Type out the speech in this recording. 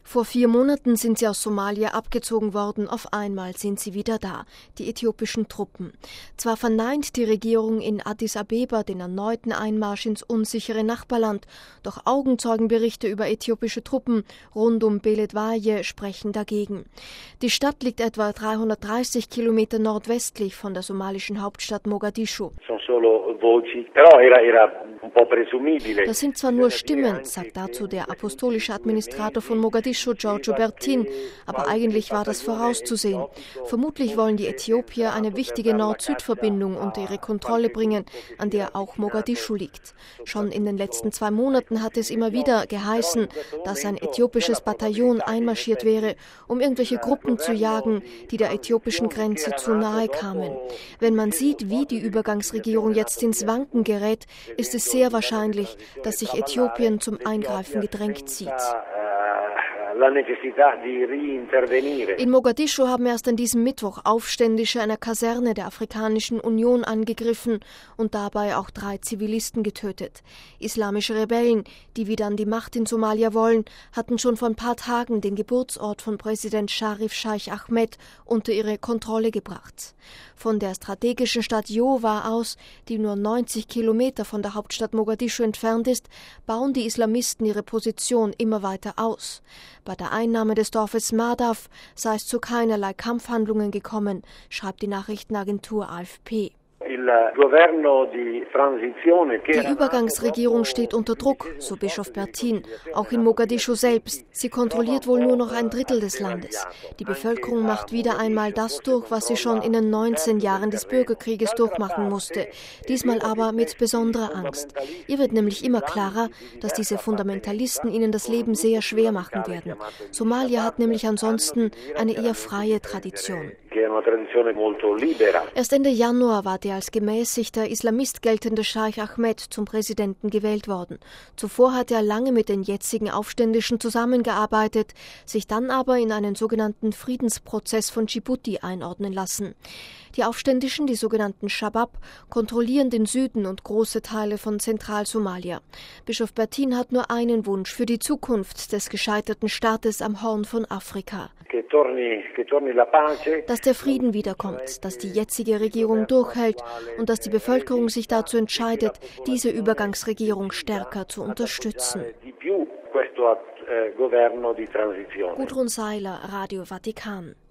Vor 4 Monaten sind sie aus Somalia abgezogen worden, auf einmal sind sie wieder da, die äthiopischen Truppen. Zwar verneint die Regierung in Addis Abeba den erneuten Einmarsch ins unsichere Nachbarland, doch Augenzeugenberichte über äthiopische Truppen rund um Beledweyne sprechen dagegen. Die Stadt liegt etwa 330 Kilometer nordwestlich von der somalischen Hauptstadt Mogadischu. Das sind zwar nur Stimmen, sagt dazu der apostolische Administrator von Mogadischu, Giorgio Bertin, aber eigentlich war das vorauszusehen. Vermutlich wollen die Äthiopier eine wichtige Nord-Süd-Verbindung unter ihre Kontrolle bringen, an der auch Mogadischu liegt. Schon in den letzten 2 Monaten hat es immer wieder geheißen, dass ein äthiopisches Bataillon einmarschiert wäre, um irgendwelche Gruppen zu jagen, die der äthiopischen Grenze zu nahe kamen. Wenn man sieht, wie die Übergangsregierung jetzt ins Wanken gerät, ist es sehr wahrscheinlich, dass sich Äthiopien zum Eingreifen gedrängt sieht. In Mogadischu haben erst an diesem Mittwoch Aufständische einer Kaserne der Afrikanischen Union angegriffen und dabei auch 3 Zivilisten getötet. Islamische Rebellen, die wieder an die Macht in Somalia wollen, hatten schon vor ein paar Tagen den Geburtsort von Präsident Sharif Sheikh Ahmed unter ihre Kontrolle gebracht. Von der strategischen Stadt Yowa aus, die nur 90 Kilometer von der Hauptstadt Mogadischu entfernt ist, bauen die Islamisten ihre Position immer weiter aus. Bei der Einnahme des Dorfes Madaf sei es zu keinerlei Kampfhandlungen gekommen, schreibt die Nachrichtenagentur AFP. Die Übergangsregierung steht unter Druck, so Bischof Bertin, auch in Mogadischu selbst. Sie kontrolliert wohl nur noch 1/3 des Landes. Die Bevölkerung macht wieder einmal das durch, was sie schon in den 19 Jahren des Bürgerkrieges durchmachen musste. Diesmal aber mit besonderer Angst. Ihr wird nämlich immer klarer, dass diese Fundamentalisten ihnen das Leben sehr schwer machen werden. Somalia hat nämlich ansonsten eine eher freie Tradition. Erst Ende Januar war der als gemäßigter Islamist geltende Sheikh Ahmed zum Präsidenten gewählt worden. Zuvor hatte er lange mit den jetzigen Aufständischen zusammengearbeitet, sich dann aber in einen sogenannten Friedensprozess von Djibouti einordnen lassen. Die Aufständischen, die sogenannten Shabab, kontrollieren den Süden und große Teile von Zentralsomalia. Bischof Bertin hat nur einen Wunsch für die Zukunft des gescheiterten Staates am Horn von Afrika. Dass der Frieden wiederkommt, dass die jetzige Regierung durchhält und dass die Bevölkerung sich dazu entscheidet, diese Übergangsregierung stärker zu unterstützen. Gudrun Seiler, Radio Vatikan.